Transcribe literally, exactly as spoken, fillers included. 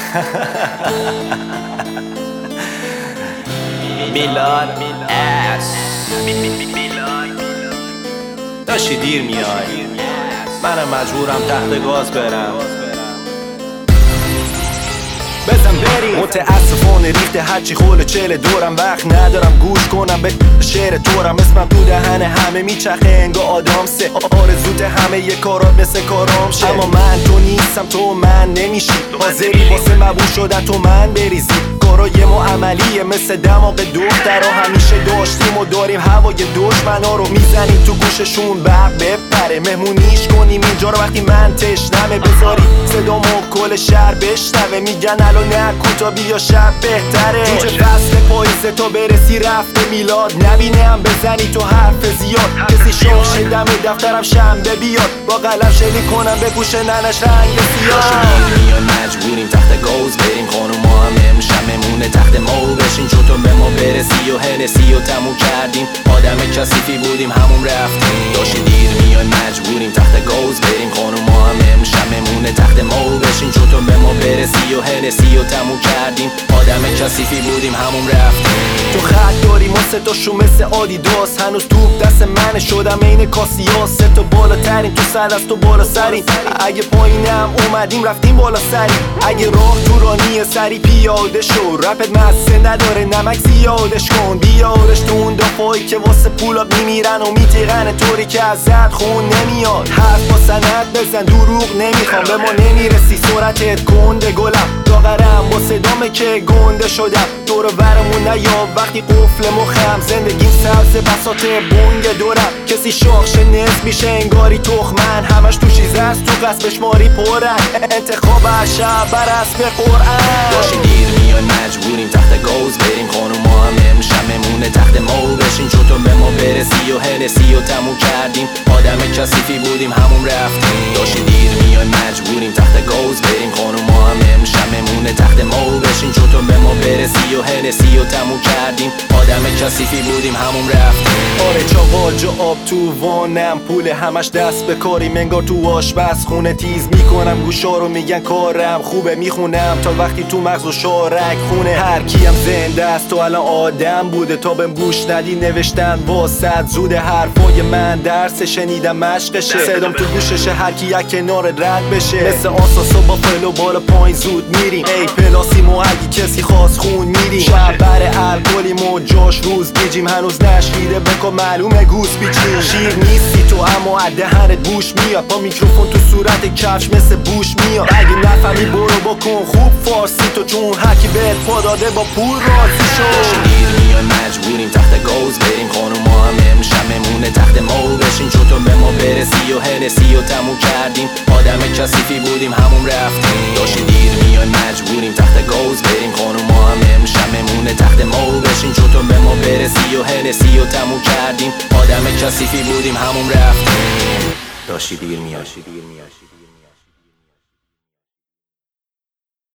میلاد اس داشتی دیر میای، منم مجبورم تحت گاز برم. بزن بریم. متاسفانه ریخته هرچی خول چله دورم، وقت ندارم گوش کنم به شعر دورم. اسمم تو دهن همه میچخه انگا آدم سه، آرزوت همه یه کارات مثل کارام شه. اما من تو نیستم، تو من نمیشی، حاضری واسه مبو شدن تو من بریزی. کارای ما عملیه مثل دماغ دخترها، همیشه داشتیم و داریم هوای دشمنا رو میزنیم تو گوششون برق بپره. مهمونیش کنیم اینجا رو وقتی من تشنمه، بذاری صدامو کل شهر بشنوه. میگن الان نکن تا بیا شب بهتره. جوجه فصل پاییزه تا برسی رفته میلاد، نبینم بزنی تو حرف زیاد. کسی شاخ دم دفترم شنبه بیاد، با قلم شلی کنم بپوشه ننش رنگ سیاه. میان مجبوریم تحت گوز بریم، خانوما هم امشب ممونه تحت مو بشین. چون تو به ما برسی و هنسی و تموم کردیم، آدم کثیفی بودیم همون رفتیم. داشتی دیر میان مجبوریم تحت گوز بریم، خانوما هم امشب ممونه تحت مو بشین. چون تو به ما برسی و هنسی و تموم کردیم، آدم کثیفی بودیم همون رفتیم. تو خط داری ما سه تاشون مثل آدیداس، هنوز توپ دست من شدم عین کاسیاس. سه تا بالاترین تو سر از تو بالا سرین، اگه پایینم اومدیم رفتیم بالا سری. اگه راه دورانی سری پیاده شو، رپت مزه نداره نمک زیادش کن. بیارش تو اون دفعایی که واسه پولا میمیرن و میتیغن، طوری که ازت خون نمیاد. حرف با سند بزن دروغ نمیخوام، به ما نمیرسی سرعتت گنده گلم. داغرم با صدامه که گنده شدم، دور ورمون نیاب وقتی قفل مخم. زندگیم سبز بساط بونگ دورم، کسی شاخش نصف میشه انگاری تخمن. همش تو چیز است تو قصبش ماری پرن، انتخاب شب بر اسب قرآن. داشتی دیر میان مجبوریم تحت گوز بریم، خانوما هم امشب ممونه تحت مو بشین. چون تو به ما برسی و هنسی و تموم کردیم، آدم کثیفی بودیم همون رفتیم. داشتی دیر میان مجبوریم تحت گوز بریم، خانوما هم امشب ممونه تحت مو بشین. چون تو به ما برسی و هنسی و تموم کردیم، آدم کثیفی بودیم همون رفتیم. آره چاقال جا آب تو وانم، پول همش دست به کاریم انگار تو آشپزخونه. تیز میکنم گوشا رو میگن کارم خوبه، میخونم تا وقتی تو مغز و شارک خونه. هر کیم زنده است تو الان آدم بوده، تا بهم گوش ندی نوشتن واسط زوده. حرفای من درس شنیدم مشقشه، صدام تو گوششه هر کی یک کنار رد بشه. مثل آساسا با فلو بالا پایین زود میریم، ای پلاسیم و اگه کسی خواست خون میریم. شب بر الکلیم و جاش روز بیجیم، هنوز نشیده بکن معلومه گوز بیچیم. شیر نیستی تو اما دهنت بوش میاد، با میکروفون تو صورت کفش مثل بوش میاد. اگه نفهمی برو بکن خوب فارسی تو، چون هرکی بهت پا داده با پول راضی شد. دیر میان مجبوریم تحت گوز بریم، خانوما هم امشب ممونه تحت مو بشین. چون تو به ما برسی و هنسی و تموم کردیم، آدم کثیفی بودیم همون رفتیم. داشتی دیر میان مجبوریم تحت گوز بریم، خانوما هم امشب ممونه تحت مو بشین. چون تو به ما برسی و هنسی و تموم کردیم، آدم کثیفی بودیم همون رفتیم. داشتی دیر میاد.